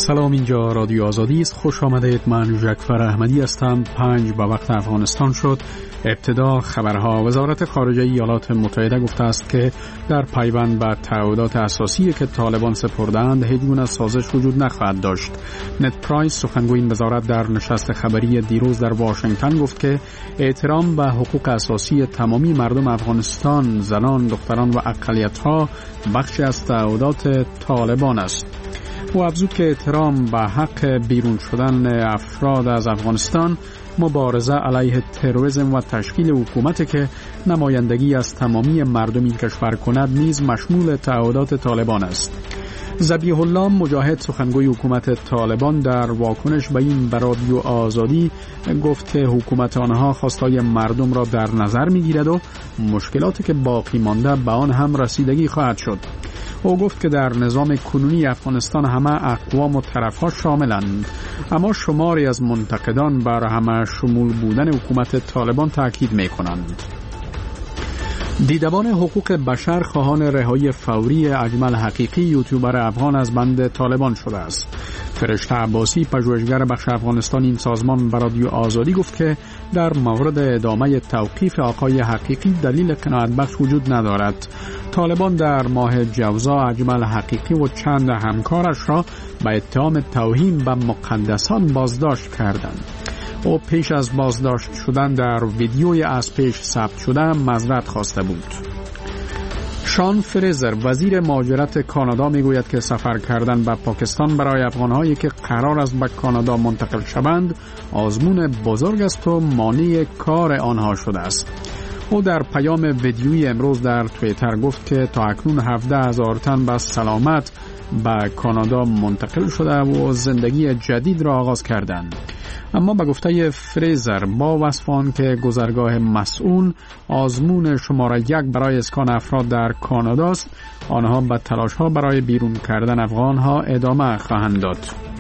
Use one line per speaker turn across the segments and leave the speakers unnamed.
سلام، اینجا رادیو آزادی است. خوش آمدید. من جعفر احمدی هستم. 5 به وقت افغانستان شد. ابتدا خبرها. وزارت خارجه ایالات متحده گفته است که در پیوند به تعهدات اساسی که طالبان سپردند هیچ گونه سازش وجود نخواهد داشت. نت پرایس سخنگوی این وزارت در نشست خبری دیروز در واشنگتن گفت که احترام به حقوق اساسی تمامی مردم افغانستان، زنان، دختران و اقلیت‌ها بخشی از تعهدات طالبان است. او افزود که احترام به حق بیرون شدن افراد از افغانستان، مبارزه علیه تروریسم و تشکیل حکومتی که نمایندگی از تمامی مردم این کشور کند نیز مشمول تعهدات طالبان است. ذبیح الله مجاهد سخنگوی حکومت طالبان در واکنش به این به رادیو آزادی گفت که حکومت آنها خواستای مردم را در نظر می‌گیرد و مشکلاتی که باقی مانده به آن هم رسیدگی خواهد شد. او گفت که در نظام کنونی افغانستان همه اقوام و طرف‌ها شاملند، اما شماری از منتقدان بر همه شمول بودن حکومت طالبان تاکید می‌کنند. دیدبان حقوق بشر خواهان رهایی فوری اجمل حقیقی، یوتیوبر افغان، از بند طالبان شده است. فرشته عباسی، پژوهشگر بخش افغانستان این سازمان به رادیو آزادی گفت که در مورد ادامه توقیف آقای حقیقی دلیل قناعت بخش وجود ندارد. طالبان در ماه جوزا اجمل حقیقی و چند همکارش را به اتهام توهین به مقدسات بازداشت کردند. او پیش از بازداشت شدن در ویدیوی از پیش ثبت شده معذرت خواسته بود. شان فریزر، وزیر مهاجرت کانادا، میگوید که سفر کردن به پاکستان برای افغان‌هایی که قرار است به کانادا منتقل شوند آزمون بزرگ است و مانع کار آنها شده است. او در پیام ویدیویی امروز در توییتر گفت که تا اکنون 17,000 تن به سلامت به کانادا منتقل شده و زندگی جدید را آغاز کردند. اما به گفته فریزر، با وصف آن که گذرگاه مسئول آزمون شماره 1 برای اسکان افراد در کانادا است، آنها به تلاش‌ها برای بیرون کردن افغان‌ها ادامه خواهند داد.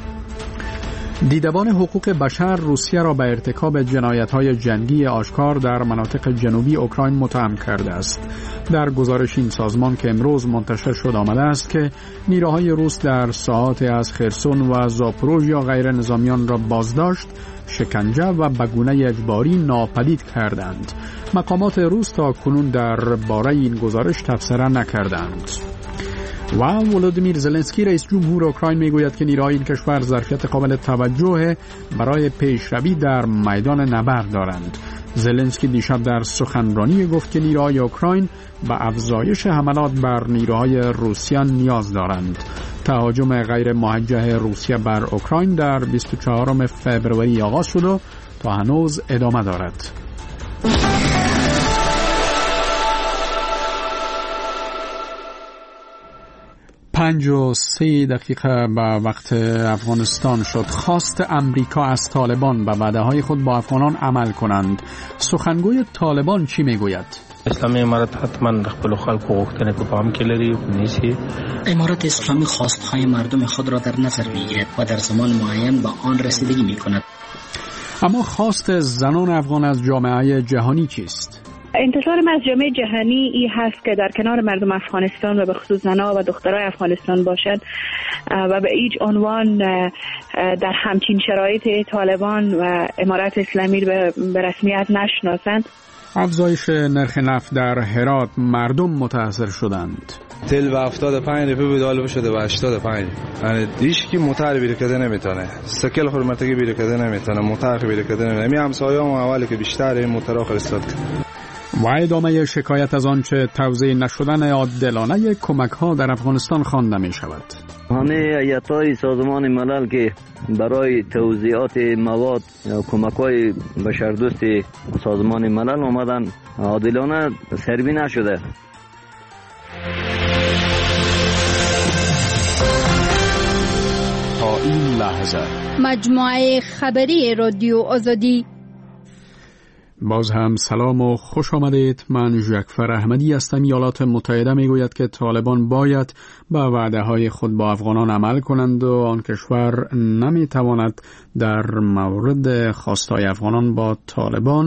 دیدبان حقوق بشر روسیه را به ارتکاب جنایت‌های جنگی آشکار در مناطق جنوبی اوکراین متهم کرده است. در گزارش این سازمان که امروز منتشر شد آمده است که نیروهای روس در ساحات از خرسون و زاپوروژیا غیر نظامیان را بازداشت، شکنجه و به گونه اجباری ناپدید کردند. مقامات روس تا کنون در باره این گزارش تبصره نکردند. و ولودیمیر زلنسکی رئیس جمهور اوکراین میگوید که نیروهای این کشور ظرفیت قابل توجه برای پیشروی در میدان نبرد دارند. زلنسکی دیشب در سخنرانی گفت که نیروهای اوکراین به افزایش حملات بر نیروهای روسیه نیاز دارند. تهاجم غیر موجه روسیه بر اوکراین در 24 فوریه آغاز شد و تا هنوز ادامه دارد. 5:03 به وقت افغانستان شد. خواست امریکا از طالبان به وعده‌های خود با افغانان عمل کنند. سخنگوی طالبان چی میگوید؟
اسلامی امارت حتما خپل خلکو غوښتنې په پام کې لري نیسي.
امارت اسلامی خواستهای مردم خود را در نظر میگیرد و در زمان معین به آن رسیدگی میکند.
اما خواست زنان افغان از جامعه جهانی چیست؟
انتظار من از جامعه جهانی ای هست که در کنار مردم افغانستان و به خصوص زنها و دخترای افغانستان باشد و به هیچ عنوان در همچین شرایط طالبان و امارت اسلامی به رسمیت نشناسند.
افزایش نرخ نفت در هرات، مردم متاثر شدند.
تل و 75 روپیه بود، حالا شده به 85. یعنی هیچ کی موتر بیره کده نمیتونه، سکل خورمتگی بیره کده نمیتونه، موتر بیره کده نمیتونه. می همسایه‌ام اولی که بیشتر این موتر فرستاد.
و ادامه شکایت از آنچه توزیع نشدن عادلانه کمک‌ها در افغانستان خوانده می‌شود.
همه هیئت‌های سازمان ملل که برای توزیعات مواد یا کمک‌های بشردوست سازمان ملل آمدن عادلانه سروی نشده.
تا این لحظه
مجموعه خبری رادیو آزادی.
باز هم سلام و خوش آمدید. من جعفر احمدی هستم. ایالات متحده میگوید که طالبان باید به وعده‌های خود با افغانان عمل کنند و آن کشور نمیتواند در مورد خواستهای افغانان با طالبان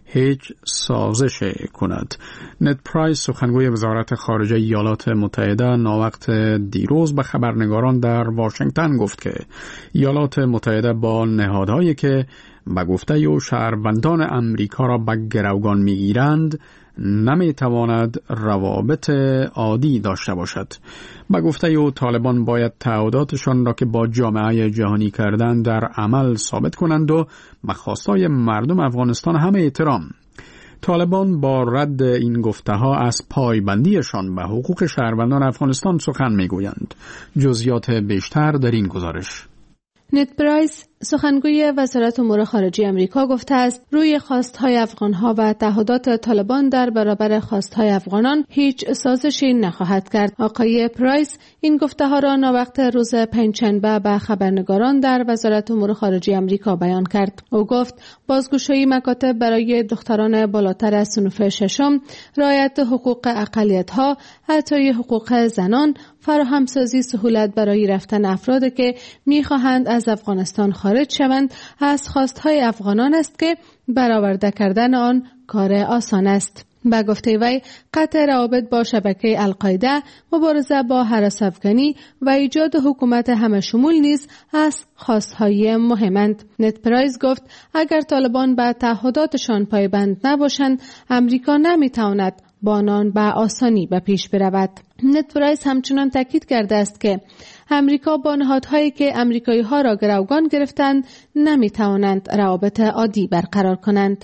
هیچ سازش کند. نت پرایس سخنگوی وزارت خارجه ایالات متحده ناوقت دیروز به خبرنگاران در واشنگتن گفت که ایالات متحده با نهادهایی که به گفته او شهروندان امریکا را به گروگان میگیرند نمیتواند روابط عادی داشته باشد. به گفته او طالبان باید تعهداتشان را که با جامعه جهانی کردند در عمل ثابت کنند و به خواستهای مردم افغانستان همه احترام. طالبان با رد این گفته‌ها از پایبندیشان به حقوق شهروندان افغانستان سخن میگویند. جزئیات بیشتر در این گزارش.
نت پرایس سخنگوی وزارت امور خارجه آمریکا گفته است روی خواستهای افغانها و تعهدات طالبان در برابر خواستهای افغانان هیچ سازشی نخواهد کرد. آقای پرایس این گفته‌ها را ناوقت روز پنجشنبه به خبرنگاران در وزارت امور خارجه آمریکا بیان کرد. او گفت بازگشایی مکاتب برای دختران بالاتر از صنف ششم، رعایت حقوق اقلیت‌ها، اعطای حقوق زنان، فراهمسازی سهولت برای رفتن افراد که می‌خواهند از افغانستان خارج شوند از خواستهای افغانان است که برآورده کردن آن کار آسان است. به گفته وی قطع روابط با شبکه القاعده، مبارزه با هراس افغانی و ایجاد حکومت همه شمول نیز از خواستهای مهمند. نت پرایس گفت اگر طالبان به تعهداتشان پایبند نباشند امریکا نمیتواند با آنان به آسانی به پیش برود. نت پرایس همچنان تاکید کرده است که امریکا با نهادهایی که امریکایی ها را گروگان گرفتند نمیتوانند روابط عادی برقرار کنند.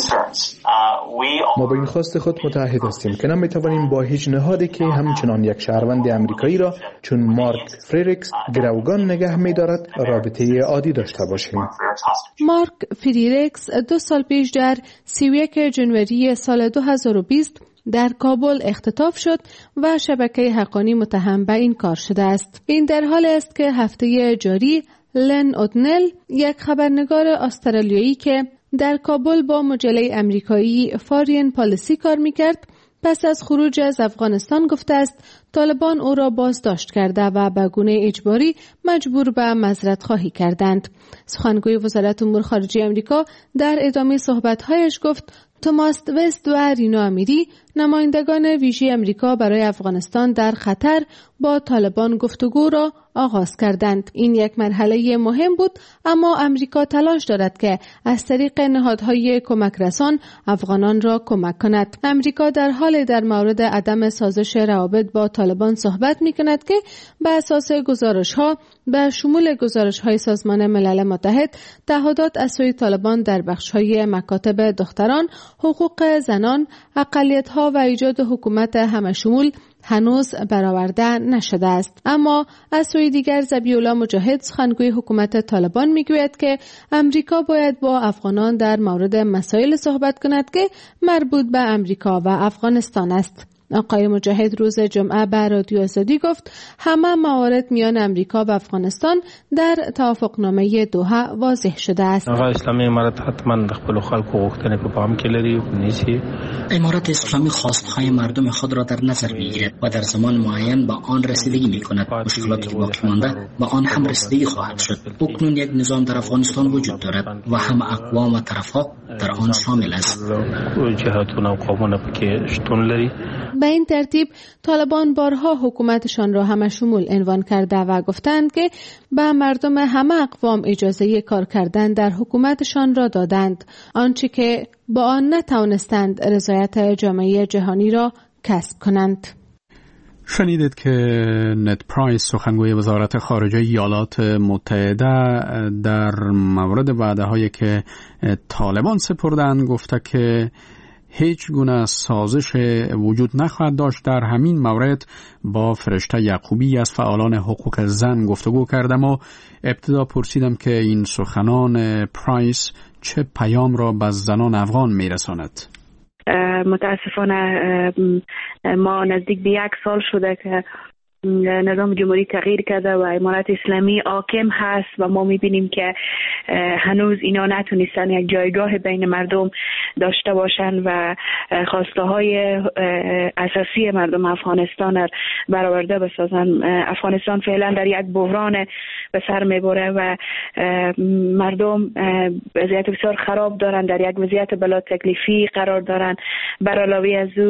ما با این خواست خود متحد هستیم که نمیتوانیم با هیچ نهادی که همچنان یک شهروند امریکایی را چون مارک فریرکس گروگان نگه می‌دارد رابطه عادی داشته باشیم.
مارک فریرکس 2 سال پیش در 31 ژانویه سال 2020 در کابل اختطاف شد و شبکه حقانی متهم به این کار شده است. این در حال است که هفته جاری لن اودنل، یک خبرنگار استرالیایی که در کابل با مجله امریکایی فارین پالیسی کار می‌کرد، پس از خروج از افغانستان گفته است طالبان او را بازداشت کرده و به گونه اجباری مجبور به معذرت خواهی کردند. سخنگوی وزارت امور خارجه آمریکا در ادامه صحبت‌هایش گفت توماس وست و رینا امیری، نمایندگان ویژه امریکا برای افغانستان در خطر، با طالبان گفتگو را آغاز کردند. این یک مرحله مهم بود، اما امریکا تلاش دارد که از طریق نهادهای کمک رسان افغانان را کمک کند. امریکا در حال در مورد عدم سازش روابط با طالبان صحبت می کند که به اساس گزارش‌ها به شمول گزارش‌های سازمان ملل متحد تعهدات از سوی طالبان در بخش‌های مکاتب دختران، حقوق زنان، اقلیت‌ها و ایجاد حکومت همه شمول هنوز برآورده نشده است. اما از سوی دیگر ذبیح‌الله مجاهد، سخنگوی حکومت طالبان، میگوید که امریکا باید با افغانان در مورد مسائل صحبت کند که مربوط به امریکا و افغانستان است. آقای مجاهد روز جمعه به رادیو آزادی گفت همه موارد میان امریکا و افغانستان در توافقنامه دوحه واضح شده است.
آقای اسلامی امارت حتما خپل خلکو غوښتنې په پام کې لري نیسی.
امارات اسلامی خواستهای مردم خود را در نظر میگیرد و در زمان معین به آن رسیدگی میکند. مشکلاتی که باقی مانده به آن هم رسیدگی خواهد شد. اکنون یک نظام در افغانستان وجود دارد و همه اقوام و طرفها در آن شامل است.
جهاتونه و قومونه پکې شتون لري.
به این ترتیب طالبان بارها حکومتشان را همه شمول عنوان کرده و گفتند که به مردم همه اقوام اجازه کار کردن در حکومتشان را دادند، آنچه که با آن نتوانستند رضایت جامعه جهانی را کسب کنند.
شنیدید که نت پرایس سخنگوی وزارت خارجه ایالات متحده در مورد وعده‌هایی که طالبان سپردند گفته که هیچ گونه سازش وجود نخواهد داشت. در همین مورد با فرشته یعقوبی از فعالان حقوق زن گفتگو کردم و ابتدا پرسیدم که این سخنان پرایس چه پیام را به زنان افغان میرساند.
متاسفانه ما نزدیک به 1 سال شده که نظام جمهوری تغییر کرده و امارت اسلامی حاکم هست و ما میبینیم که هنوز اینا نتونستن یک جایگاه بین مردم داشته باشن و خواسته های اساسی مردم افغانستان را برآورده بسازن. افغانستان فعلا در یک بحران به سر میبره و مردم وضعیت بسیار خراب دارن، در یک وضعیت بلا تکلیفی قرار دارن. بر علاوه از او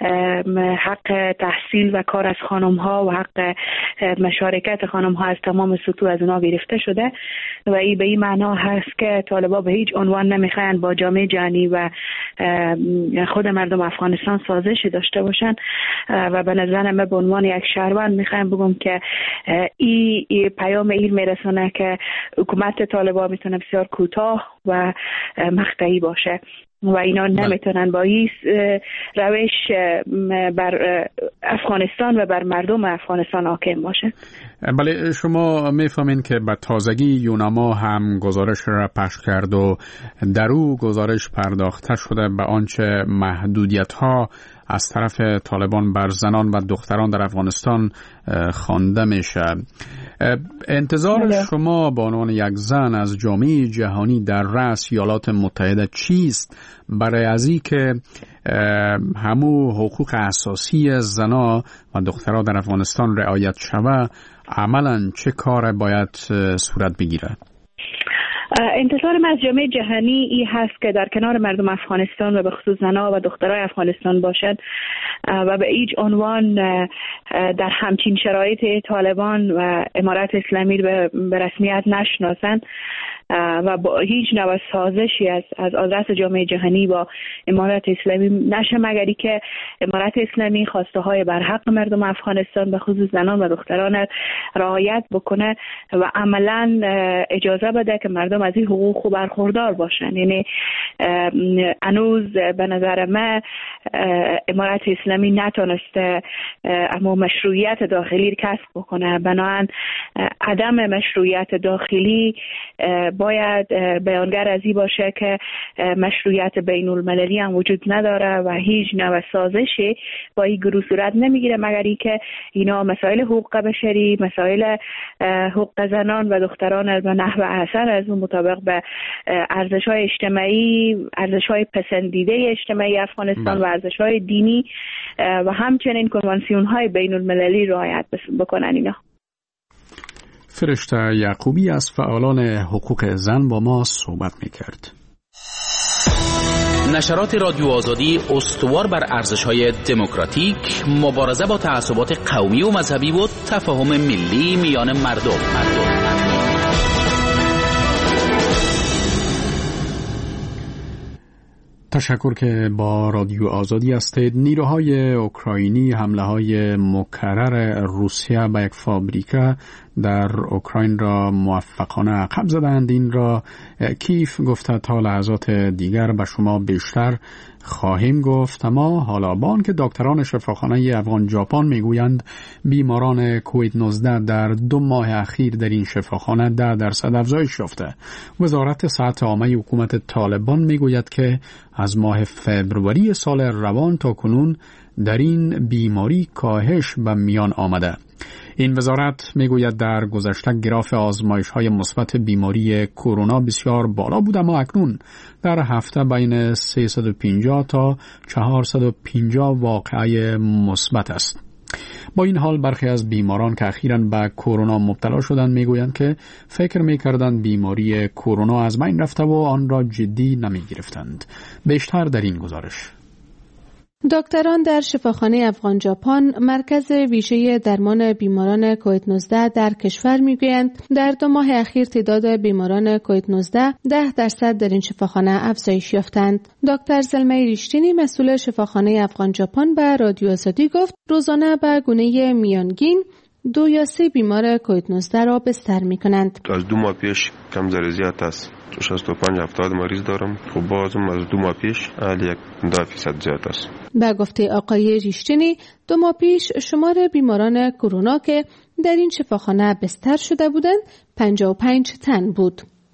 حق تحصیل و کار از خانم ها و حق مشارکت خانم ها از تمام سطوح از اونا گرفته شده و این به این معنا هست که طالبان به هیچ عنوان نمیخواین با جامعه جهانی و خود مردم افغانستان سازشی داشته باشن و به نظر من به عنوان یک شهروند میخوایم بگم که این پیام این میرسونه که حکومت طالبان میتونه بسیار کوتاه و مقطعی باشه و اینا نمیتونن با این روش بر افغانستان و بر مردم افغانستان حاکم باشه.
بله، شما میفهمین که به تازگی یوناما هم گزارش را پخش کرد و در او گزارش پرداخته شده به آنچه محدودیت ها از طرف طالبان بر زنان و دختران در افغانستان خوانده میشه. انتظار شما به عنوان یک زن از جامعه جهانی در رأس ایالات متحده چیست برای ازی که همو حقوق اساسی زنان و دختران در افغانستان رعایت شود؟ عملاً چه کار باید صورت بگیره؟
انتظار من از جامعه جهانی این هست که در کنار مردم افغانستان و به خصوص زنان و دخترای افغانستان باشد و به هیچ عنوان در همچین شرایط طالبان و امارت اسلامی به رسمیت نشناسند و با هیچ نوع سازشی از آدرس جامعه جهانی با امارت اسلامی نشه، مگری که امارت اسلامی خواسته های بر حق مردم افغانستان به خصوص زنان و دختران رعایت بکنه و عملا اجازه بده که مردم از این حقوق برخوردار باشن. یعنی هنوز به نظر من امارت اسلامی نتونسته اما مشروعیت داخلی کسب بکنه. بنابراین عدم مشروعیت داخلی باید بیانگر از این باشه که مشروعیت بین المللی هم وجود نداره و هیچ نوع سازشی با این گروه صورت نمیگیره، مگر اینکه اینا مسائل حقوق بشری، مسائل حقوق زنان و دختران از نحو احسن از اون مطابق به ارزش‌های اجتماعی، ارزش‌های پسندیده اجتماعی افغانستان و ارزش‌های دینی و همچنین کنوانسیون‌های بین المللی رعایت بکنن. اینا
فرشته یعقوبی از فعالان حقوق زن با ما صحبت می‌کرد.
نشرات رادیو آزادی استوار بر ارزش‌های دموکراتیک، مبارزه با تعصبات قومی و مذهبی و تفاهم ملی میان مردم.
تشکر که با رادیو آزادی هستید. نیروهای اوکراینی حمله‌های مکرر روسیه به یک فابریکه در اوکراین را موفقانه عقب زدند. این را کیف گفته تا لحظات دیگر به شما بیشتر خواهیم گفت. اما حالا با آنکه دکتران شفاخانه افغان ژاپن میگویند بیماران کووید 19 در 2 ماه اخیر در این شفاخانه 10% افزایش یافته. وزارت صحت عامه حکومت طالبان میگوید که از ماه فوریه سال روان تا کنون در این بیماری کاهش به میان آمده. این وزارت میگوید در گذشته گراف آزمایش‌های مثبت بیماری کرونا بسیار بالا بود، اما اکنون در هفته بین 350 تا 450 واقعه مثبت است. با این حال برخی از بیماران که اخیراً به کرونا مبتلا شدند میگویند که فکر میکردند بیماری کرونا از بین رفته و آن را جدی نمیگرفتند. بیشتر در این گزارش.
دکتران در شفاخانه افغان ژاپن مرکز ویژه درمان بیماران کووید 19 در کشور میگویند در 2 ماه اخیر تعداد بیماران کووید 19 10% در این شفاخانه افزایش یافتند. دکتر زلمه ریشتینی مسئول شفاخانه افغان ژاپن به رادیو آزادی گفت روزانه به گونه میانگین 2 یا 3 بیمار کووید 19 را بستر میکنند.
از 2 ماه پیش کم زیاد است. 65-70 مریض دارم. خب بازم از 2 ماه پیش 1% زیاد است.
به گفته آقای ریشتینی 2 ماه پیش شمار بیماران کرونا که در این شفاخانه بستر شده بودند 55 تن بود.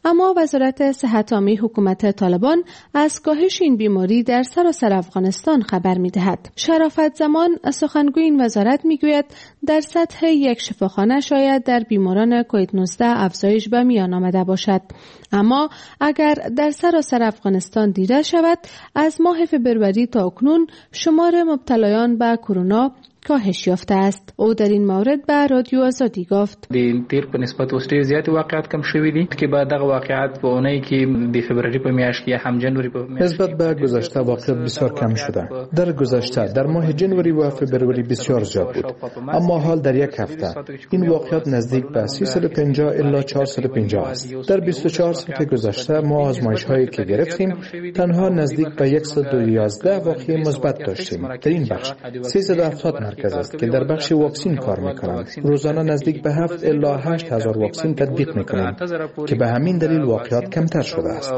اما وزارت صحت عامه حکومت طالبان از کاهش این بیماری در سراسر افغانستان خبر می‌دهد. شرافت زمان سخنگوی این وزارت می‌گوید در سطح یک شفاخانه شاید در بیماران کووید 19 افزایش به میان آمده باشد، اما اگر در سراسر افغانستان دیده شود از ماه فبروری تا اکنون شمار مبتلایان به کرونا کاهش یافته است. او در این مورد به رادیو آزادی گفت:
تیر په نسبت اوس ډیر زیات واقعات کم شوي دي که بعد دغه واقعات په اونۍ کې د فبرवरी په میاشت کې هم جنوري په میاشت
نسبت به گذشته واقعات بسیار کم شده. در گذشته در ماه جنوری و فبروری بسیار زیاد بود، اما حال در یک هفته این واقعات نزدیک به 350 الی 450 است. در 24 ساعت گذشته ما آزمایش‌هایی که گرفتیم تنها نزدیک به 111 واقعه مثبت داشتیم. در این بخش 370 مرکز است که در بخش واکسین کار می‌کنند. روزانه نزدیک به 7 الی 8 هزار واکسین تطبیق می‌کنیم که به همین دلیل واقعات کمتر شده است.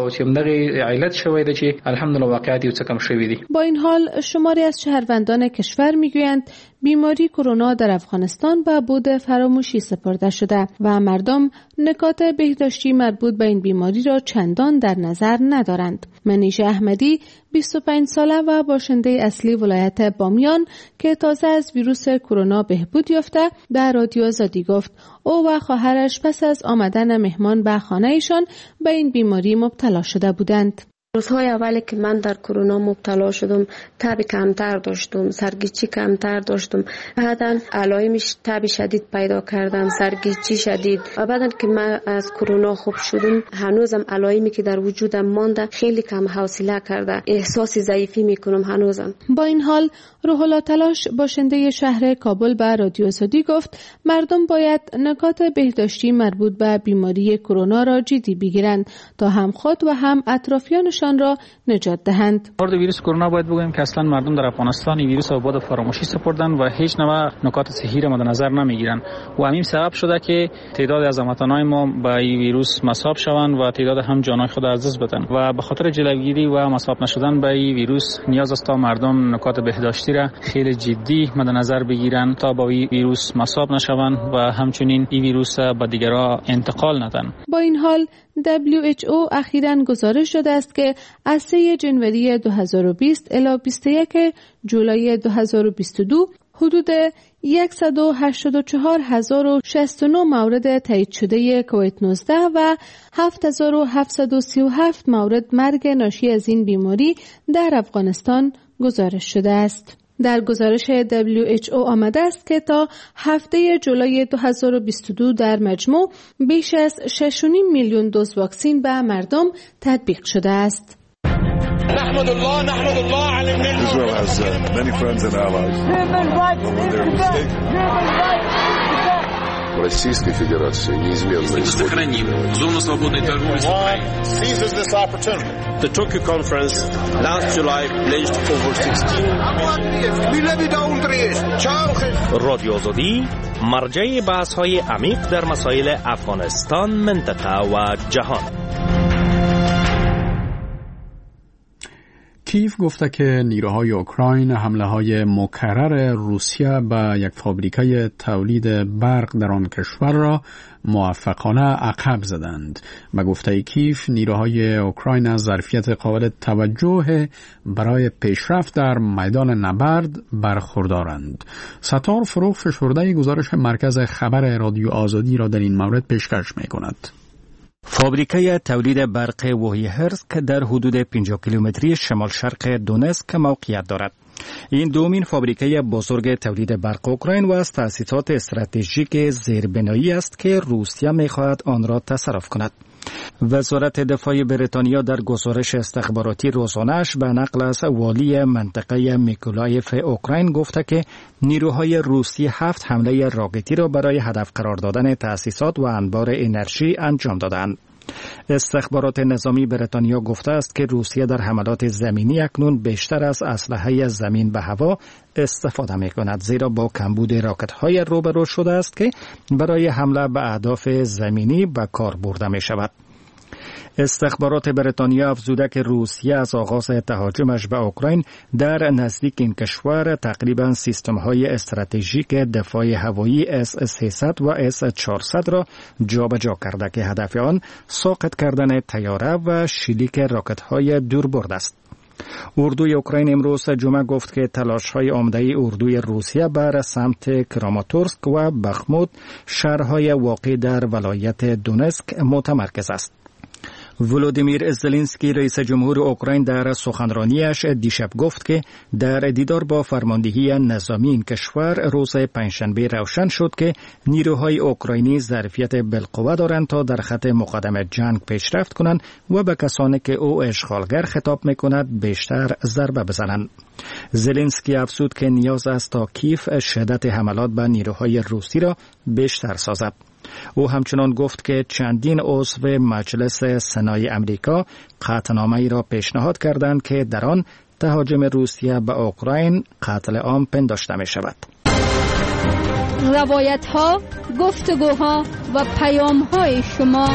با این حال شماری از شهروندان کشور می‌گویند بیماری کرونا در افغانستان به بعد فراموشی سپرده شده و مردم نکات بهداشتی مربوط به این بیماری را چندان در نظر ندارند. منیژه احمدی 25 ساله و باشنده اصلی ولایت بامیان که تازه از ویروس کرونا بهبود یافته در رادیو آزادی گفت او و خواهرش پس از آمدن مهمان به خانه‌شان به این بیماری مبتلا شده بودند.
روزهای اولی که من در کرونا مبتلا شدم تب کمتر داشتم، سرگیجی کمتر داشتم، بعداً علائمش تب شدید پیدا کردم، سرگیجی شدید و بعداً که من از کرونا خوب شدم هنوزم علائمی که در وجودم مانده خیلی کم حوصله کرده، احساس ضعیفی میکنم هنوزم.
با این حال روح الله تلاش باشنده شهر کابل به رادیو آزادی گفت مردم باید نکات بهداشتی مربوط به بیماری کرونا را جدی بگیرند تا هم خود و هم اطرافیانشان را نجات دهند.
مورد ویروس کرونا باید بگوییم که اصلا مردم در افغانستان این ویروس را بعد فراموشی سپردن و هیچ نوع نکات صحی را مد نظر نمیگیرن و همین سبب شده که تعداد از هموطنان ما به این ویروس مصاب شوند و تعداد هم جانهای خود از دست بدن و به خاطر جلوگیری و مصاب نشدن به این ویروس نیاز است تا مردم نکات بهداشتی را خیلی جدی مد نظر بگیرن تا با این ویروس مصاب نشوند و همچنین این ویروس به دیگران انتقال ندن.
با این حال WHO اخیراً گزارش داده است که از 3 جنوری 2020 الی 21 جولای 2022 حدود 184,069 مورد تایید شده کووید 19 و 7,737 مورد مرگ ناشی از این بیماری در افغانستان گزارش شده است. در گزارش WHO آمده است که تا هفته جولای 2022 در مجموع بیش از 6.5 میلیون دوز واکسین به مردم تطبیق شده است.
نحمد الله على النعمة. Israel has many friends and allies. Российской Федерации неизменно
сохраним зону свободной торговли с Украиной.
Seizes this opportunity. The Tokyo conference last July pledged over 16.
رادیو آزادی مرجع بحث‌های عمیق در مسائل افغانستان، منطقه و جهان.
کیف گفته که نیروهای اوکراین حمله‌های مکرر روسیه به یک فابریکه تولید برق در آن کشور را موفقانه عقب زدند. به گفته کیف نیروهای اوکراین از ظرفیت قابل توجه برای پیشرفت در میدان نبرد برخوردارند. ستار فروغ فشرده گزارش مرکز خبر رادیو آزادی را در این مورد پیشکش می‌کند.
فابریکه تولید برق ووهیهرسک در حدود 50 کیلومتری شمال شرق دونسک موقعیت دارد. این دومین فابریکه بزرگ تولید برق اوکراین و از تأسیسات استراتژیک زیربنایی است که روسیه می‌خواهد آن را تصرف کند. وزارت دفاع بریتانیا در گزارش استخباراتی روزانه‌اش به نقل از والی منطقه میکولایف اوکراین گفته که نیروهای روسی 7 حمله راکتی را برای هدف قرار دادن تأسیسات و انبار انرژی انجام دادند. استخبارات نظامی بریتانیا گفته است که روسیه در حملات زمینی اکنون بیشتر از اسلحه زمین به هوا استفاده می کند، زیرا با کمبود راکت‌های روبرو شده است که برای حمله به اهداف زمینی به کار برده می شود. استخبارات بریتانیا افزوده که روسیه از آغاز تهاجمش به اوکراین در نزدیک این کشور تقریبا سیستم‌های استراتژیک دفاع هوایی S-300 و S-400 را جابجا کرده که هدف آن ساقط کردن طیاره و شلیک راکت‌های دوربرد است. اردوی اوکراین امروز جمعه گفت که تلاش‌های عمده اردوی روسیه بر سمت کراماتورسک و بخموت، شهرهای واقع در ولایت دونسک، متمرکز است. ولودیمیر زلنسکی رئیس جمهور اوکراین در سخنرانیش دیشب گفت که در دیدار با فرماندهی نظامی این کشور روز پنجشنبه روشن شد که نیروهای اوکراینی ظرفیت بالقوه دارند تا در خط مقدم جنگ پیشرفت کنند و به کسانی که او اشغالگر خطاب می‌کند بیشتر ضربه بزنند. زلنسکی افزود که نیاز است تا کیف شدت حملات به نیروهای روسی را بیشتر سازد. او همچنان گفت که چندین عضو مجلس سنای امریکا قطعنامه‌ای را پیشنهاد کردند که در آن تهاجم روسیه به اوکراین قتل عام پنداشته می شود.
روایت‌ها، گفتگوها و پیام‌های شما.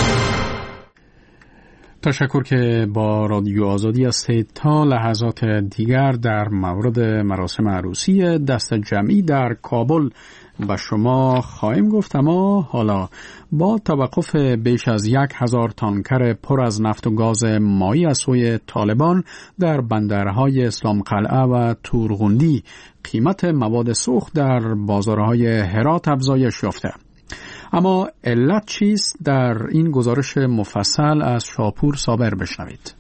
تشکر که با رادیو آزادی هستید. تا لحظات دیگر در مورد مراسم عروسی دست جمعی در کابل با شما خواهیم گفت، اما حالا با توقف بیش از 1000 تانکر پر از نفت و گاز مایی از سوی طالبان در بندرهای اسلام قلعه و تورغوندی، قیمت مواد سوخت در بازارهای هرات افزایش یافته. اما علت چیست؟ در این گزارش مفصل از شاپور صابر بشنوید.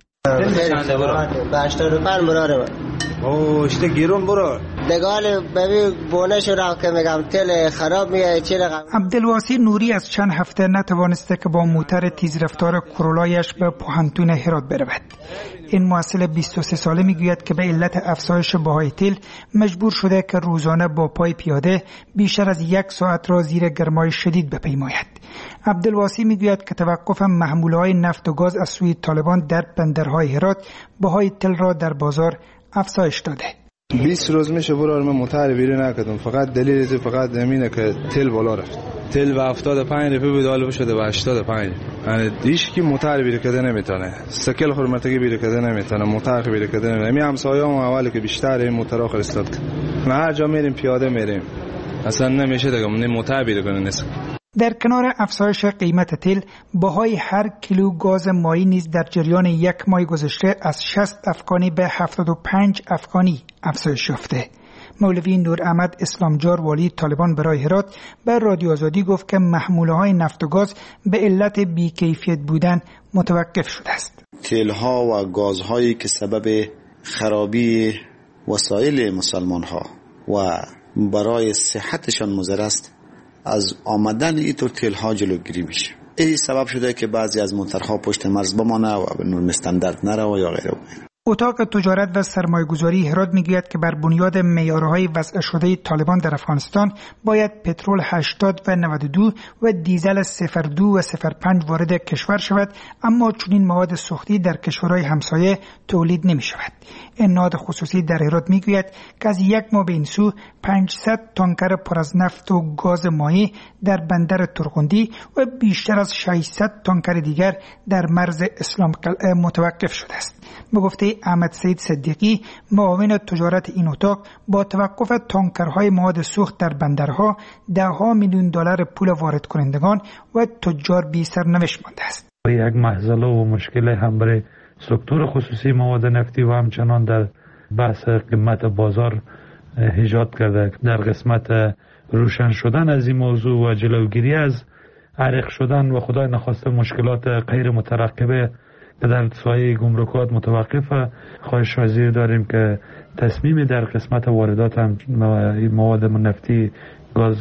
اشته گیرون برو
دگال ببی بونش را که میگم تل خراب میه چی رقم.
عبدالواسی نوری از چند هفته نتوانسته که با موتر تیز رفتار کرولایش به پوهنتون هرات برود. این محصل 23 ساله میگوید که به علت افزایش بهای تل مجبور شده که روزانه با پای پیاده بیشتر از 1 ساعت را زیر گرمای شدید بپیماید. عبدالواسی میگوید که توقف محموله‌های نفت و گاز از سوی طالبان در بندرهای هرات بهای تل را در بازار افزایش داده.
20 روز میشه برای من موتر بیرون نکردم، فقط دلیلش فقط همینه که تل بالا رفت. تل به 75 روپیه بود، حالا شده به 85. یعنی هیچ کی موتر بیرون کده نمیتونه، سکل خورمتگی بیرون کده نمیتونه، موتر بیرون کده نمیتونه. می همسایه‌ام اولی که بیشتر این موتر آخر استاد، ما هر جا میریم پیاده میریم، اصلا نمیشه دیگه من موتر بیرون کنه نیست.
در کنار افزایش قیمت تل، بهای هر کیلو گاز مایی نیز در جریان 1 ماه گذشته از 60 افغانی به 75 افغانی افزایش یافته. مولوی نور احمد اسلامجار والی طالبان برای هرات بر رادیو آزادی گفت که محموله‌های نفت و گاز به علت بی‌کیفیت بودن متوقف شده است.
تل‌ها و گازهایی که سبب خرابی وسایل مسلمان‌ها و برای صحتشان مضر است، از آمدن اینطور تل‌ها جلوگیری میشه. این سبب شده که بعضی از منطقه‌ها پشت مرز بمانه و به نرم استاندارد نره یا غیره.
اتاق تجارت و سرمایه‌گذاری هرات میگوید که بر بنیاد معیارهای وضع شده طالبان در افغانستان باید پترول 80 و 92 و دیزل 02 و 05 وارد کشور شود، اما چنین مواد سوختی در کشورهای همسایه تولید نمی شود. این نهاد خصوصی در هرات میگوید که از 1 ماه به این سو 500 تانکر پر از نفت و گاز مایی در بندر تورغوندی و بیشتر از 600 تانکر دیگر در مرز اسلام قلعه متوقف شده است. به گفته احمد سید صدیقی، معاون تجارت این اتاق، با توقف تانکرهای مواد سوخت در بندرها $10 میلیون پول وارد کنندگان و تجار بی سرنوشت مانده است.
یک مهزله و مشکل هم برای سکتور خصوصی مواد نفتی و همچنان در بحث قیمت بازار ایجاد کرده. در قسمت روشن شدن از این موضوع و جلوگیری از عرق شدن و خدای نخواسته مشکلات غیر مترقبه که در سایه گمرکات متوقفه، خواهش وزیر داریم که تصمیم در قسمت واردات هم مواد نفتی گاز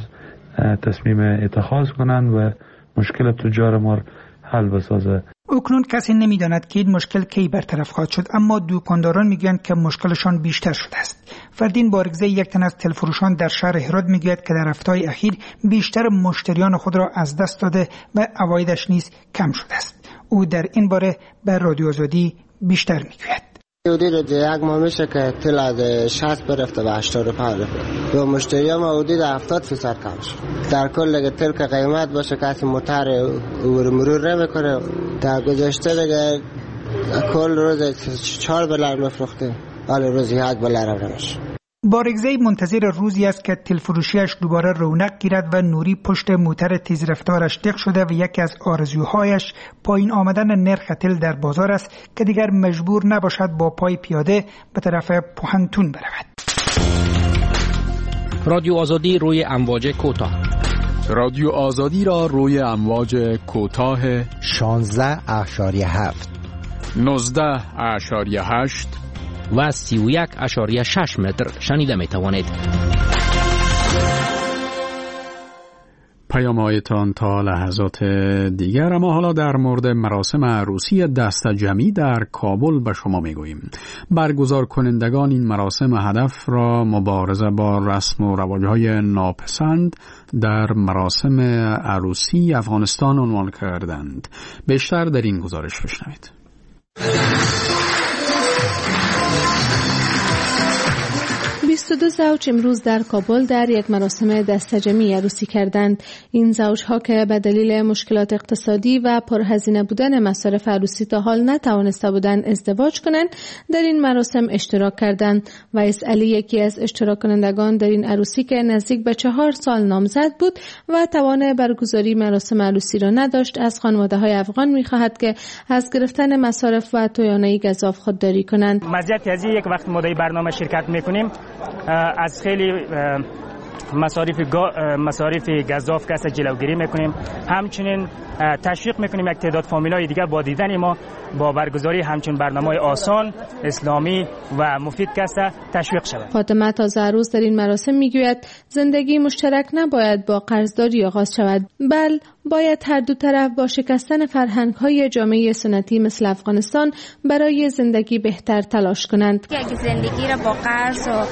تصمیم اتخاذ کنند و مشکل تجار ما حل بسازه.
اکنون کسی نمیداند که این مشکل کی برطرف خواهد شد، اما دکانداران میگویند که مشکلشان بیشتر شده است. فردین بارگزه، یک تن از تلفروشان در شهر هرات، میگوید که در هفته‌های اخیر بیشتر مشتریان خود را از دست داده و عوایدش نیز کم شده است. او در این باره بر رادیو آزادی بیشتر میگوید.
حدود یک ماه میشه که تل از 60 برفته به 85 رفته و مشتری ما حدود 70% کم شد. در کل دیگه تل که قیمت باشه کسی موتر مرور نمیکنه. در گذشته دیگه کل روز 4 بلر میفروختیم، حالا روز 1 بلر نمیشه.
بارگزی منتظر روزی است که تل فروشیش دوباره رونق گیرد و نوری پشت موتر تیز رفتارش دق شده و یکی از آرزوهایش پایین آمدن نرخ تل در بازار است که دیگر مجبور نباشد با پای پیاده به طرف پوهنتون برود.
رادیو آزادی روی امواج کوتاه.
رادیو آزادی را روی امواج کوتاه
16.7
19.8
و 31.6 متر شنیده می توانید.
پیام‌هایتان تا لحظات دیگر. اما حالا در مورد مراسم عروسی دسته‌جمعی در کابل به شما میگوییم. برگزار کنندگان این مراسم هدف را مبارزه با رسم و رواج‌های ناپسند در مراسم عروسی افغانستان عنوان کردند. بیشتر در این گزارش بشنوید.
22 زوج امروز در کابل در یک مراسم دسته‌جمعی عروسی کردند. این زوجها که به دلیل مشکلات اقتصادی و پرهزینه بودن مصارف عروسی تا حال نتوانسته بودند ازدواج کنند، در این مراسم اشتراک کردند. ویس علی یکی از اشتراک کنندگان در این عروسی که نزدیک به 4 سال نامزد بود و توان برگزاری مراسم عروسی را نداشت، از خانواده‌های افغان می‌خواهد که از گرفتن مصارف و توانایی گزاف خودداری کنند.
مزیت از یک وقت ما در برنامه شرکت می‌کنیم از خیلی مصارف گزاف کسا جلوگیری میکنیم. همچنین تشویق میکنیم یک تعداد فامیلای دیگر با دیدن ما با برگزاری همچون برنامه آسان، اسلامی و مفید کسا تشویق شود.
فاطمه تازه عروس در این مراسم میگوید زندگی مشترک نباید با قرضداری آغاز شود، بل باید هر دو طرف با شکستن فرهنگ‌های جامعه سنتی مثل افغانستان برای زندگی بهتر تلاش کنند.
اگه زندگی را با قرض و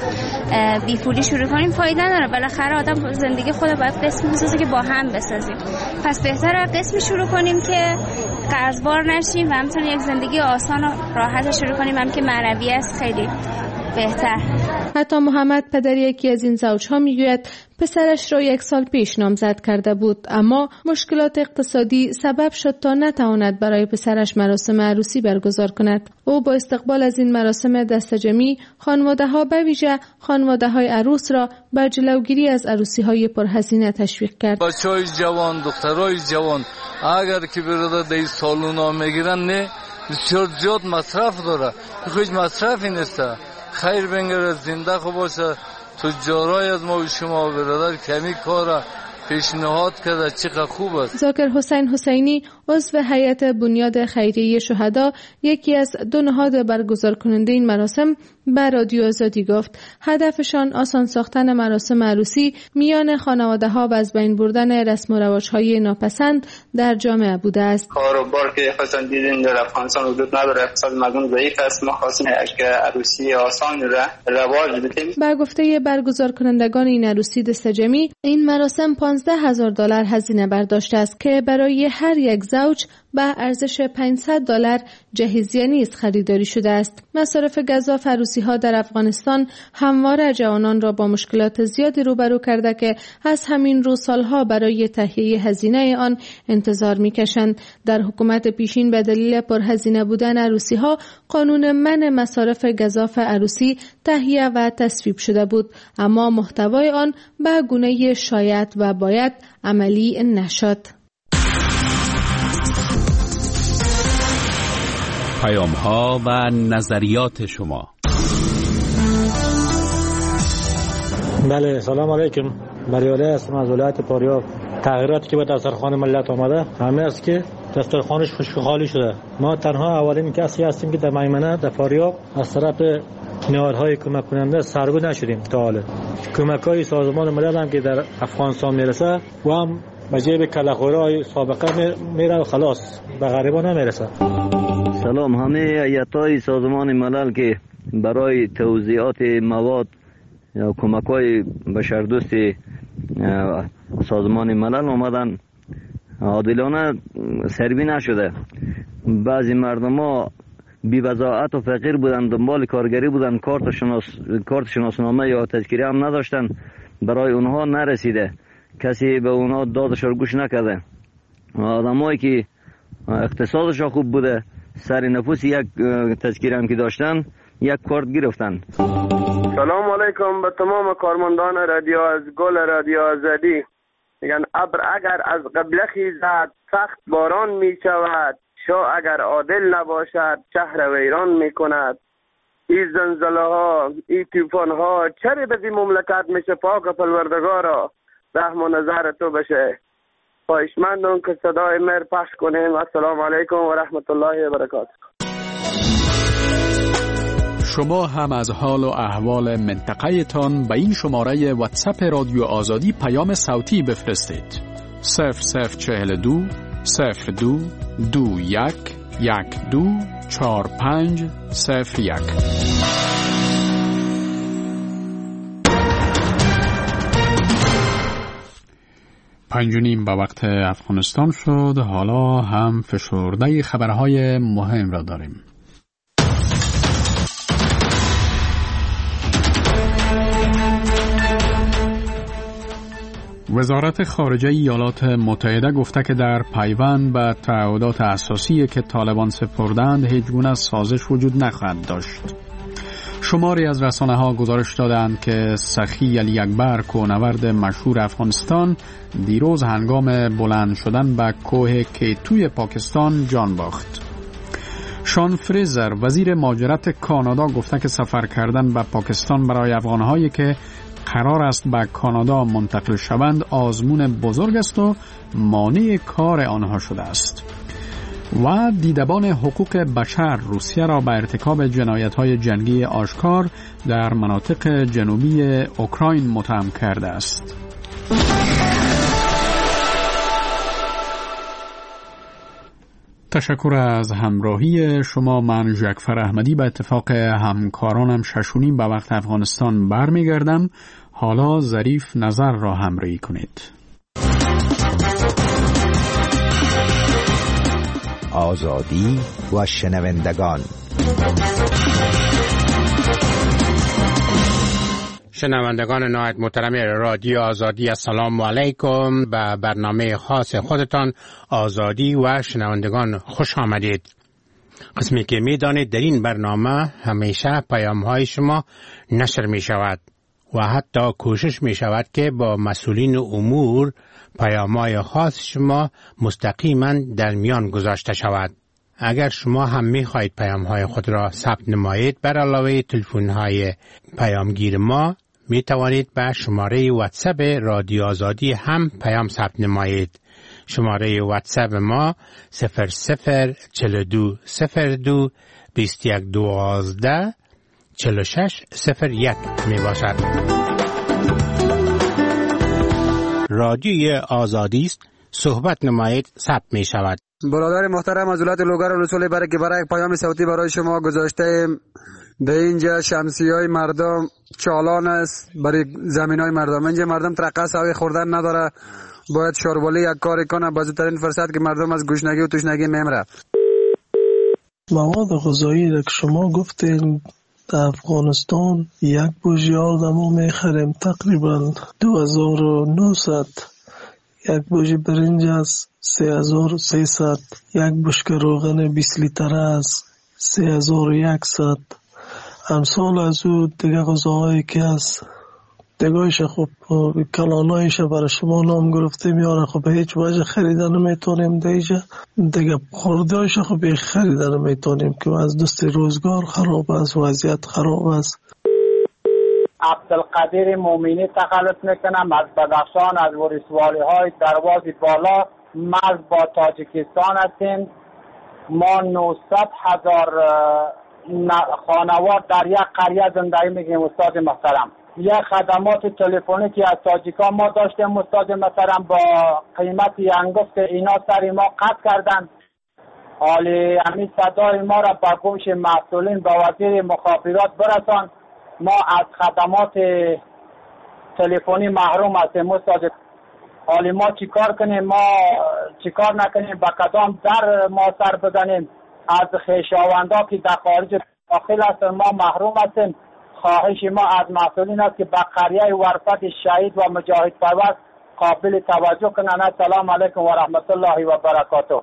بیپولی شروع کنیم فایده نداره. بالاخره آدم زندگی خود باید قسم بسازه که با هم بسازیم. پس بهتره قسمی شروع کنیم که قرضبار نشیم و همچنین یک زندگی آسان و راحت شروع کنیم، هم که معنوی است خیلی بهتر.
حتی محمد پدر یکی از این زوجها میگوید پسرش را 1 سال پیش نامزد کرده بود، اما مشکلات اقتصادی سبب شد تا نتواند برای پسرش مراسم عروسی برگزار کند. او با استقبال از این مراسم دسته‌جمعی خانواده‌ها به ویژه خانواده‌های عروس را به جلوگیری از عروسی‌های پرهزینه تشویق کرد.
بچه‌های جوان، دخترای جوان اگر که برادر در سالونا میگیرن نه بسیار زیاد مصرف داره. هیچ مصرفی نیست. خیر بنگره، زنده خوب باشه. تجارای از ما و شما برادر کمی کار پیشنهاد کرده، چقدر خوب است.
زاکر حسین حسینی عضو هیئت بنیاد خیریه شهدا، یکی از 2 نهاد برگزار کننده این مراسم، به رادیو آزادی گفت هدفشان آسان ساختن مراسم عروسی میان خانواده‌ها و از بین بردن رسم و رواج‌های ناپسند در جامعه بوده است.
کاروبار که خاصا دیدین در افغانستان وجود نداره، اقتصاد مردم ضعیف است. ما خواستیم یک عروسی آسان را رواج بدیم.
به گفته برگزار کنندگان این عروسی دسته‌جمعی، این مراسم $15,000 هزینه برداشته است که برای هر یک زوج به ارزش $500 جهیزیه نیز خریداری شده است. مصارف گزاف عروسی‌ها در افغانستان همواره جوانان را با مشکلات زیادی روبرو کرده که از همین رو سالها برای تهیه هزینه آن انتظار می‌کشند. در حکومت پیشین به دلیل پرهزینه بودن عروسی‌ها قانون منع مصارف گزاف عروسی تهیه و تصویب شده بود، اما محتوای آن به گونه شاید و باید عملی نشد.
پیام‌ها و نظریات شما.
بله، سلام علیکم. بریاله هستم از ولایت فاریاب. تغییراتی که به دسترخوان ملت آمده همه است که دسترخوانش خشک خالی شده. ما تنها اولین کسی هستیم که در میمنه در فاریاب از طرف نهادهای کمک کننده سرگو نشدیم تا حالا. کمک‌های سازمان ملل هم که در افغانستان میرسه و هم به جیب کلاخورای سابقه میره و خلاص به غریبا نمیرسه.
سلام. همه هیئت‌های سازمان ملل که برای توزیعات مواد یا کمک‌های بشردوست سازمان ملل آمدن عادلانه سربی نشده. بعضی مردم ها بی وضاحت و فقیر بودن، دنبال کارگری بودن، کارت شناسنامه یا تذکره هم نداشتن، برای اونها نرسیده، کسی به اونها دادش رو گوش نکرده. آدمایی که اقتصادش خوب بوده، سر نفوس یک تذکره هم که داشتن، یک کارت گرفتن.
سلام علیکم به تمام کارمندان رادیو از گل رادیو آزادی. میگن ابر اگر از قبله خیزد سخت باران می شود، شاه اگر عادل نباشد شهر ویران می کند. این زلزله ها، این طوفان ها چرا به این مملکت میشه؟ پاک پروردگارا رحم و نظر تو بشه. خواهشمندم که صدای مهر پخش کنیم. السلام علیکم و رحمت الله و برکاته.
شما هم از حال و احوال منطقه تان به این شماره واتساپ رادیو آزادی پیام صوتی بفرستید. 0042 02 21 12 45 01. پنج و نیم به وقت افغانستان شد. حالا هم فشرده خبرهای مهم را داریم. وزارت خارجه ایالات متحده گفته که در پیوند به تعهدات اساسی که طالبان سپردند هیچ گونه سازش وجود نخواهد داشت. شماری از رسانه‌ها گزارش دادند که سخی علی اکبر، کوهنورد مشهور افغانستان، دیروز هنگام بلند شدن به کوه کیتوی پاکستان جان باخت. شان فریزر، وزیر مهاجرت کانادا، گفته که سفر کردن به پاکستان برای افغان‌هایی که قرار است به کانادا منتقل شوند آزمون بزرگ است و مانع کار آنها شده است. و دیدبان حقوق بشر روسیه را به ارتکاب جنایت‌های جنگی آشکار در مناطق جنوبی اوکراین متهم کرده است. تشکر از همراهی شما. من ژکفر احمدی به اتفاق همکارانم 6:30 به وقت افغانستان برمیگردم. حالا ظریف نظر را همراهی کنید.
آزادی و شنوندگان.
شنوندگان نهایت محترم رادیو آزادی، السلام علیکم. به برنامه خاص خودتان آزادی و شنوندگان خوش آمدید. قسمی که می دانید در این برنامه همیشه پیام های شما نشر می شود و حتی کوشش می شود که با مسئولین امور پیام های خاص شما مستقیما در میان گذاشته شود. اگر شما هم می خواهید پیام های خود را ثبت نمایید، بر علاوه تلفن های پیامگیر ما می توانید به شماره واتساپ رادیو آزادی هم پیام ثبت نمایید. شماره واتساپ ما 0042 02 21 12 46 01 می باشد. رادیوی آزادی است، صحبت نمایید، ثبت می شود.
برادر محترم از ولایت لوگر رسول برای که برای پیام صوتی برای شما گذاشته. به اینجا شمسیهای مردم چالان است برای زمینای مردم. اینجا مردم ترقص هوای خوردن نداره، باید شاربالی یک کاری کنه بازترین فرصت که مردم از گوشنگی و تشنگی میمره.
مواد غذایی را که شما گفتین در افغانستان یک بوجیال دمو میخریم تقریبا 2900. یک بوجی برنج است 3300. یک بشکه روغن 20 لیتر است 3100. امثال از او دیگه غذاهایی که است دیگهش خب کلانایش برای شما نام گرفته میاره، خب به هیچ وجه خریدن نمیتونیم دیگه خوردهایش خب خریدن نمیتونیم که از دست روزگار خراب است، وضعیت خراب است.
عبدالقدیر مومینی تخلص میکنم از بدخشان، از ولسوالی های درواز بالا، مرز با تاجیکستان هستیم. ما 900,000 خانوار در یک قریه زندگی میکنیم استاد محترم. یک خدمات تلفنی از تاجیکا ما داشتیم استاد محترم، با قیمت انگفت اینا سر ما قطع کردن. حالی همین صدای ما را به گوش مسئولین به وزیر مخابرات برسان. ما از خدمات تلفنی محروم هستیم استاد. حالی ما چیکار کنیم؟ ما چیکار نکنیم؟ با کدام در ما سر بزنیم؟ از خویشاوندا که در خارج داخل هستن ما محروم هستیم. خواهش ما از مسئولین است که به قریه ورفت شهید و مجاهد پرور قابل توجه کنند. السلام علیکم و رحمت الله و برکاته.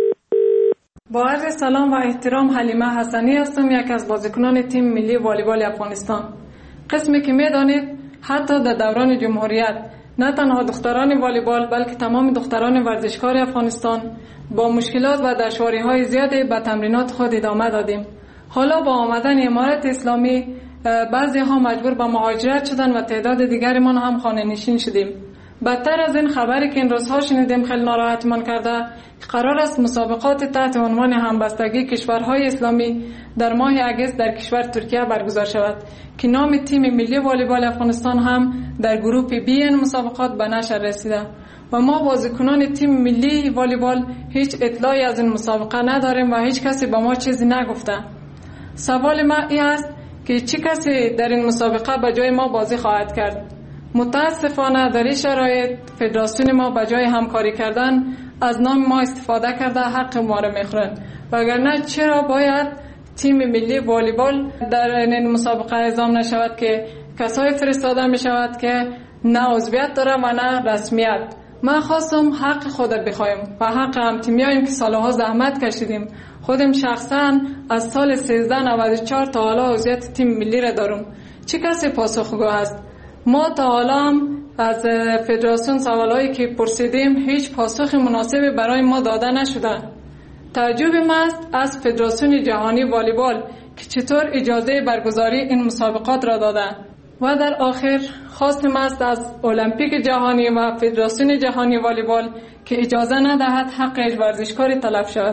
با عرض سلام و احترام، حلیمه حسنی هستم، یک از بازیکنان تیم ملی والیبال افغانستان. قسمی که میدانید حتی در دوران جمهوریت نه تنها دختران والیبال بلکه تمام دختران ورزشکار افغانستان با مشکلات و دشواری‌های زیادی به تمرینات خود ادامه دادیم. حالا با آمدن امارت اسلامی بعضی ها مجبور به مهاجرت شدن و تعداد دیگری ما هم خانه نشین شدیم. بدتر از این خبری که این روزها شنیدیم خیلی ناراحتمان کرده که قرار است مسابقات تحت عنوان همبستگی کشورهای اسلامی در ماه اگست در کشور ترکیه برگزار شود که نام تیم ملی والیبال افغانستان هم در گروه بی این مسابقات به نشر رسیده و ما بازیکنان تیم ملی والیبال هیچ اطلاعی از این مسابقه نداریم و هیچ کسی به ما چیزی نگفته. سوال ما این است که چه کسی در این مسابقه به جای ما بازی خواهد کرد؟ متاسفانه در این شرایط فدراسیون ما به جای همکاری کردن از نام ما استفاده کرده حق ما را میخورن، وگرنه چرا باید تیم ملی والیبال در این مسابقه اعزام نشود که کسای فرستاده می شود که نه عضویت داره و نه رسمیت. من خواستم حق خود بخوایم و حق هم تیمیاییم که سالها زحمت کشیدیم. خودم شخصا از سال 1394 تا حالا عضویت تیم ملی را دارم. چه کسی پاسخگو است؟ ما تا حالا هم از فدراسیون سوالایی که پرسیدیم هیچ پاسخ مناسبی برای ما داده نشده. تعجب ما است از فدراسیون جهانی والیبال که چطور اجازه برگزاری این مسابقات را داده. و در آخر خواستم است از المپیک جهانی و فدراسیون جهانی والیبال که اجازه ندهد حق ورزشکاری تلف شود.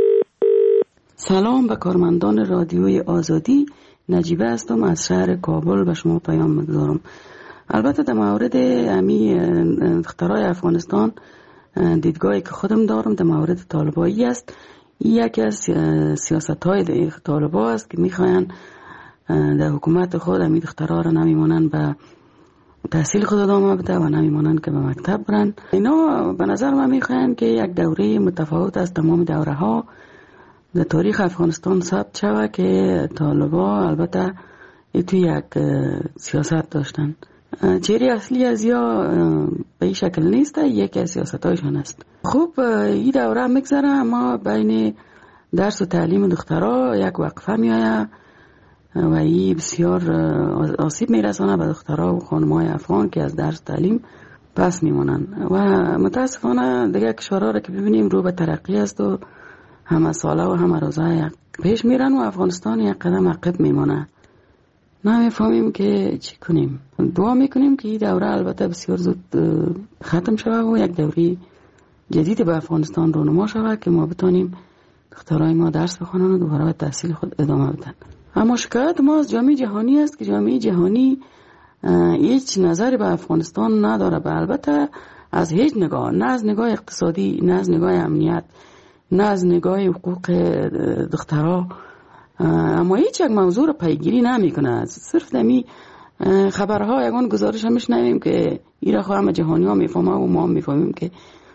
سلام به کارمندان رادیوی آزادی، نجیبه هستم از شهر کابل به شما پیام میگذارم. البته در مورد امی دخترای افغانستان دیدگاهی که خودم دارم در مورد طالبایی است. یکی از سیاست های طالبا است که میخواین در حکومت خود امی دخترها را نمیمونن به تحصیل خود ادامه بده و نمیمونن که به مکتب برن. اینا به نظر من میخواین که یک دوره متفاوت از تمام دوره ها در تاریخ افغانستان ثبت شود که طالبا البته توی یک سیاست داشتن. چهره اصلی از یا به این شکل نیست، یکی از سیاست هایشان است. خب این دوره میگذره اما بین درس و تعلیم دخترها یک وقفه میآید و این بسیار آسیب میرسانه به دخترها و خانم‌های افغان که از درس تعلیم پس میمونن و متاسفانه دیگه کشورها را که ببینیم رو به ترقی است و همه ساله و همه روزه پیش میرن و افغانستان یک قدم عقب میمونه. نمیفهمیم که چی کنیم. دعا میکنیم که این دوره البته بسیار زود ختم شود و یک دوره جدید به افغانستان رونما شود که ما بتانیم دخترای ما درس بخونن و دوباره به تحصیل خود ادامه بدن. اما شکایت ما از جامعه جهانی است که جامعه جهانی هیچ نظری به افغانستان نداره، البته از هیچ نگاه، نه از نگاه اقتصادی، نه از نگاه امنیت، نه از نگاه حقوق دخترها، اما هیچ یک موضوع رو پیگیری نمیکنه. صرف دمی خبرها یگان گزارش هم میشنویم که ایرا خو همه جهانی ها میفهمه و ما هم میفهمیم که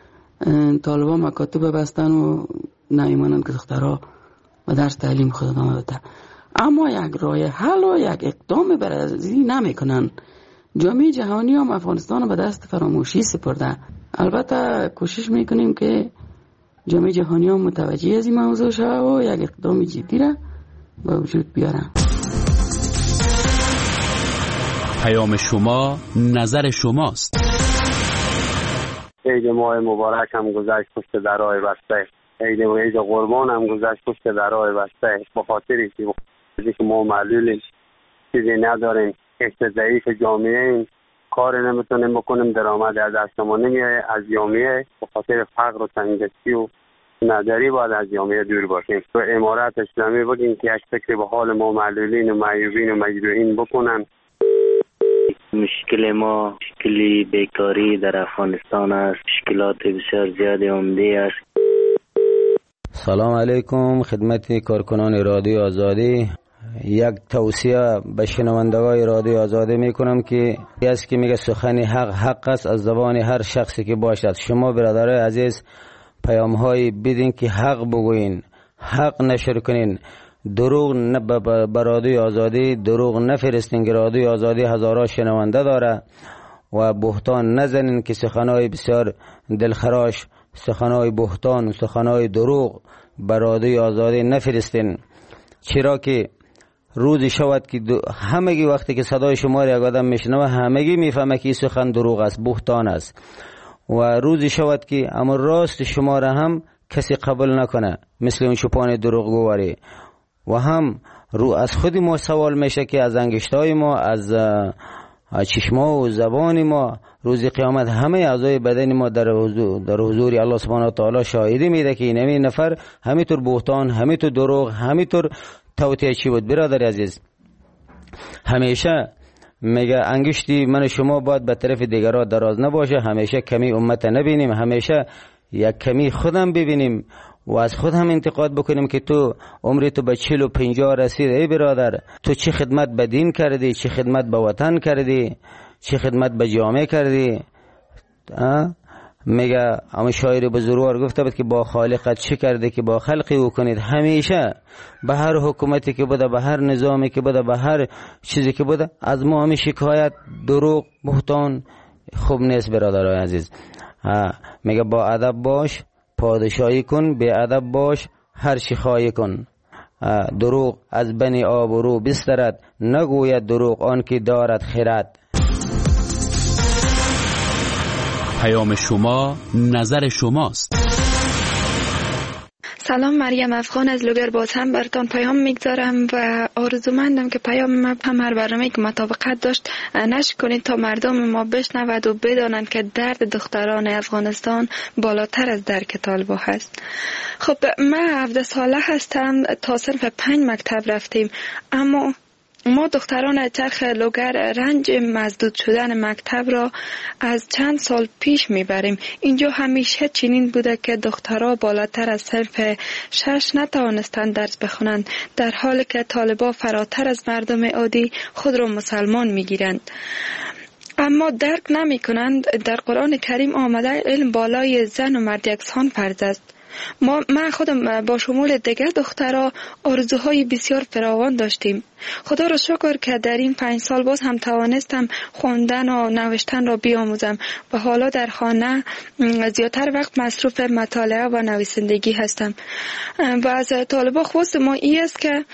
طالبان مکاتب بستن و نمیمونن که دخترها و درس تعلیم خود ادامه بده. اما یک راه حل و یک اقدام برازی نمیکنن. جامعه جهانی هم افغانستان رو به دست فراموشی سپرده. البته کوشش میکنیم که جامعه جهانی هم متوجه از این موضوع شود و یک اقدام جدی را به وجود بیارن.
پیام شما، نظر شماست.
عید ماه مبارک هم گذشت پشت درای بسته. عید قربان هم گذشت پشت درای بسته. به خاطری که ما معلولیم، چیزی نداریم، قشر ضعیف جامعه این کار نمیتونیم بکنیم، درآمد از دستمون نمیاد از جامعه. به خاطر فقر و تنگدستی و نداری باید از جامعه دور باشیم. تو امارت اسلامی بگیم که یک فکر به حال ما معلولین و معیوبین و مجروحین بکنن.
مشکل ما مشکلی بیکاری در افغانستان است. مشکلات بسیار زیادی عمده است.
سلام علیکم خدمت کارکنان رادیو آزادی. یک توصیه به شنوندگان رادیو آزادی میکنم که کسی که میگه سخن حق است از زبان هر شخصی که باشد. شما برادرای عزیز پیام های بدین که حق بگوین. حق نشر کنین، دروغ بر رادیوی آزادی دروغ نفرستین که رادیوی آزادی هزاران شنونده داره و بهتان نزنین که سخنای بسیار دلخراش، سخنای بهتان، سخنای دروغ بر رادیوی آزادی نفرستین. چرا که روزی شود که همگی وقتی که صدای شما را یک آدم میشنوه همگی میفهمه که این سخن دروغ است، بهتان است، و روزی شود که اما راست شما را هم کسی قبول نکنه مثل اون شپان دروغگواری، و هم رو از خود ما سوال میشه که از انگشتای ما، از چشما و زبان ما روز قیامت همه اعضای بدن ما در حضور الله سبحانه و تعالی شاهدی میده که این نفر همینطور بهتان، همینطور دروغ، همینطور توطئه چی بود. برادر عزیز، همیشه میگه انگشتی من شما باید به طرف دیگران دراز نباشه، همیشه کمی امت نبینیم، همیشه یک کمی خودم ببینیم و از خود هم انتقاد بکنیم که تو عمری تو به 40 و 50 رسید، ای برادر تو چه خدمت به دین کردی، چه خدمت به وطن کردی، چه خدمت به جامعه کردی. میگه اما شاعر بزرگوار گفته بود که با خالقت چه کرده که با خلقی او کنید. همیشه به هر حکومتی که بوده، به هر نظامی که بوده، به هر چیزی که بوده از ما همی شکایت، دروغ، بهتان خوب نیست برادرای عزیز. میگه با ادب باش، پادشاهی کن، بی ادب باش، هر چی خواهی کن. دروغ از بنی آبرو بسترد، نگوید دروغ آن که دارد خرد.
پیام شما، نظر شماست.
سلام، مریم افغان از لوگر باز هم براتون پیام میگذارم و آرزومندم که پیام ما هم هر برنامه‌ای که مطابقت داشت نشر کنید تا مردم ما بشنود و بدانند که درد دختران افغانستان بالاتر از درک طالبان هست. خب من 17 ساله هستم، تا صنف 5 مکتب رفتیم، اما ما دختران چرخ لوگر رنج مزدود شدن مکتب را از چند سال پیش میبریم. اینجا همیشه چنین بوده که دخترها بالاتر از صنف 6 نتوانستند درس بخونند، در حالی که طالبان فراتر از مردم عادی خود را مسلمان میگیرند. اما درک نمی کنند در قرآن کریم آمده علم بالای زن و مرد یکسان فرض است. من خودم با شمول دیگر دخترها آرزوهای بسیار فراوان داشتیم. خدا را شکر که در این 5 سال باز هم توانستم خواندن و نوشتن را بیاموزم و حالا در خانه زیادتر وقت مصروف مطالعه و نویسندگی هستم. و از طالبان خواست ما این است که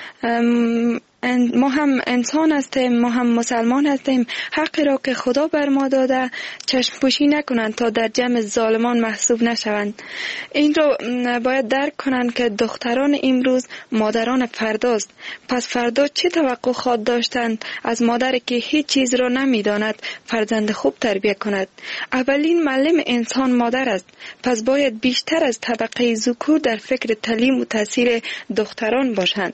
ما هم انسان هستیم، ما هم مسلمان هستیم، حقی را که خدا بر ما داده چشم پوشی نکنند تا در جمع ظالمان محسوب نشوند. این را باید درک کنند که دختران امروز مادران فرداست. پس فردا چه توقع خواهد داشتند از مادری که هیچ چیز را نمیداند فرزند خوب تربیت کند؟ اولین معلم انسان مادر است، پس باید بیشتر از طبقه ذکور در فکر تعلیم و تاثیر دختران باشند.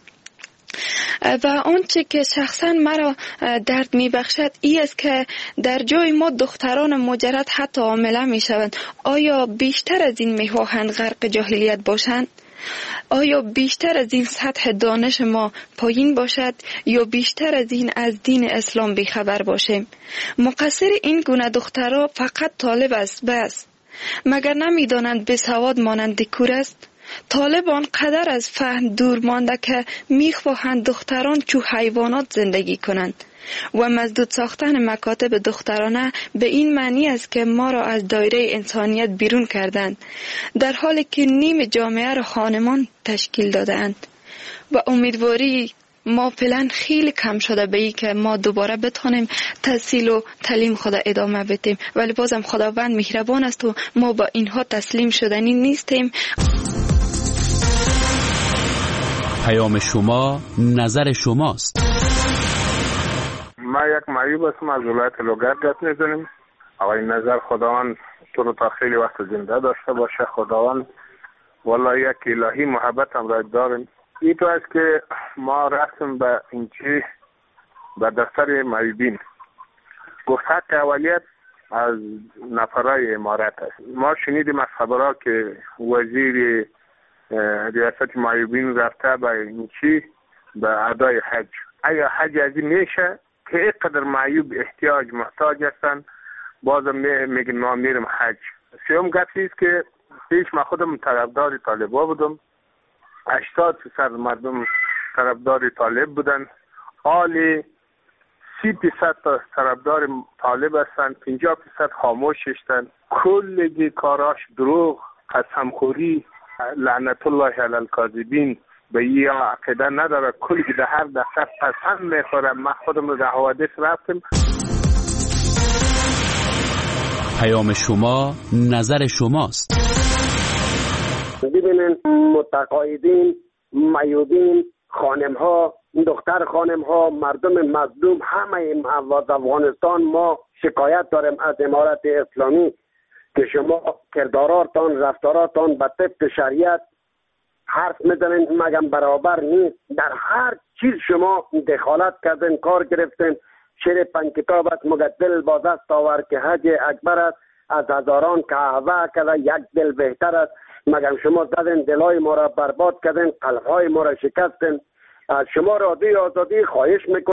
و آنچه که شخصا مرا درد می بخشد این است که در جای ما دختران مجرد حتی حامله می شوند. آیا بیشتر از این می خواهند غرق جاهلیت باشند؟ آیا بیشتر از این سطح دانش ما پایین باشد یا بیشتر از این از دین اسلام بیخبر باشیم؟ مقصر این گونه دخترها فقط طالب است بس. مگر نمی دانند بسواد مانند کور است؟ طالبان قدر از فهم دور مانده که میخواهند دختران چو حیوانات زندگی کنند و مزدود ساختن مکاتب دخترانه به این معنی است که ما را از دایره انسانیت بیرون کردند، در حالی که نیم جامعه را خانمان تشکیل دادند. و امیدواری ما فعلا خیلی کم شده به این که ما دوباره بتونیم تحصیل و تعلیم خود ادامه بدیم، ولی بازم خداوند مهربان است و ما با اینها تسلیم شدنی نیستیم.
پیام شما، نظر شماست.
ما یک معیوب هستم از ولایت لوگر گپ میزنیم. آقای نظر خداوند تو رو تا خیلی وقت زنده داشته باشه. خداوند والله یک الهی محبت هم را داریم. این تو است که ما رفتیم به اینچه به دفتر معیوبین، گفت که اولیت از نفرای امارت است. ما شنیدیم از خبرها که وزیر ریاست معیوبین رفته به اینچی به ادای حج. ایا حج از این میشه که اینقدر معیوب احتیاج محتاج هستن بازم میگن ما میرم حج. سیوم گفتی است که پیش ما خودم طرفدار طالبا بودم 80% مردم طرفدار طالب بودن. حالی 30% طرفدار طالب هستند، 50% خاموش هستند. کلگی کاراش دروغ، قسمخوری، لعنت الله علی الکاذبین. به این عقیده نداره. کلگی در هر دقیقه قسم میخوره. ما خودم در حوادث رفتیم.
پیام شما نظر شماست.
ببینین متقاعدین، میودین، خانم ها، دختر خانم ها، مردم مظلوم، همه از افغانستان ما شکایت داریم از امارت اسلامی که شما کرداراتان، رفتاراتان به طبق شریعت حرف میزنین مگم برابر نیست. در هر چیز شما دخالت کردین، کار گرفتین. شعر 5 کتاب است مگر دل با دست آور که حج اکبر است، از هزاران کعبه کرده یک دل بهتر است. مگر شما زدین دلای ما را برباد کردین، قلبهای ما را شکستین. از شما رادیوی آزادی خواهش میکنم